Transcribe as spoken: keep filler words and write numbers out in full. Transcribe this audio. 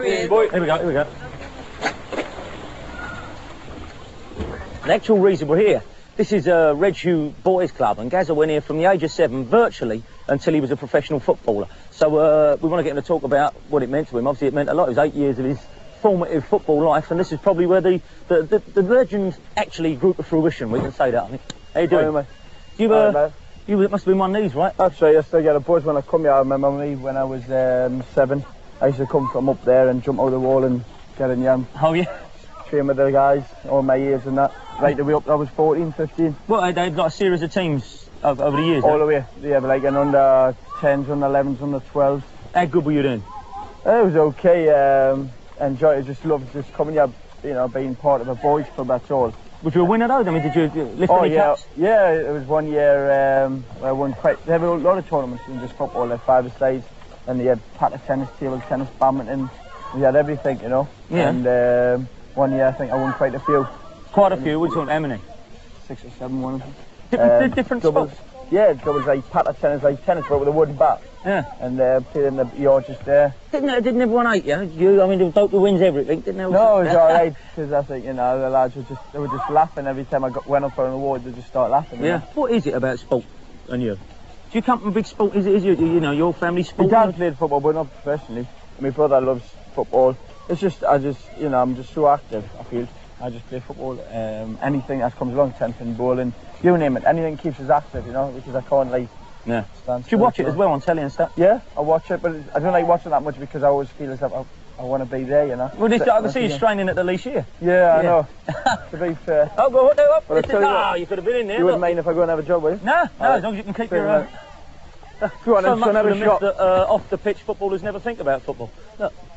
Here we go, here we go. The actual reason we're here, this is a Red Hue Boys Club, and Gazza went here from the age of seven, virtually, until he was a professional footballer. So uh, we want to get him to talk about what it meant to him. Obviously it meant a lot. It was eight years of his formative football life, and this is probably where the, the, the, the legend actually grew to fruition, we can say that, I think. How you doing? Hi, mate. You, uh, Hi, you must have been one of these, right? That's right, I still get a buzz when I come here. I remember me when I was um, seven. I used to come from up there and jump over the wall and get in yam. Oh, yeah? Train with the guys, all my years and that. Right the way up, I was fourteen, fifteen. Well, they've got a series of teams over, over the years? All the way, yeah, but like an under tens, under elevens, under twelves. How good were you doing? It was okay, um, enjoy it, just loved just coming here, you know, being part of a boys club, that's all. Was you a winner though? I mean, did you lift oh, any yeah, cups? Yeah, it was one year um, I won quite, they have a lot of tournaments in just football, like five-a-sides, and they had paddle tennis, table tennis, badminton, we had everything, you know. Yeah. And um, one year I think I won quite a few. Quite a few, we're talking how many? Six or seven, one of them. Different, um, different doubles, sports? Yeah, doubles like paddle tennis, like tennis but with a wooden bat. Yeah. And uh, played in the yard just there. Didn't, didn't everyone hate you? you? I mean, the doctor wins everything, didn't they? No, it was alright, because I think, you know, the lads were just, they were just laughing every time I got, went up for an award, they just start laughing. Yeah. You know? What is it about sport and you? Do you come from big sport? Is it, is you, you know, your family sport? My dad played football, but not professionally. My brother loves football. It's just, I just, you know, I'm just so active, I feel. I just play football, um, anything that comes along, tennis, bowling, you name it, anything keeps us active, you know, because I can't, like, yeah. stand Do you watch it as well on telly and stuff? Yeah, I watch it, but I don't like watching that much because I always feel as if I, I want to be there, you know. Well, this, so, I can see you straining at the leash here. Yeah, yeah. I know. To be fair. Oh, go, go up. But No, what, you could have been in there. You look. wouldn't mind if I go and have a job, would you? No, no, right. as long as you can keep Fair your... Uh, Go on, so and much have for a the myth shot. that uh, off the pitch footballers never think about football. Look.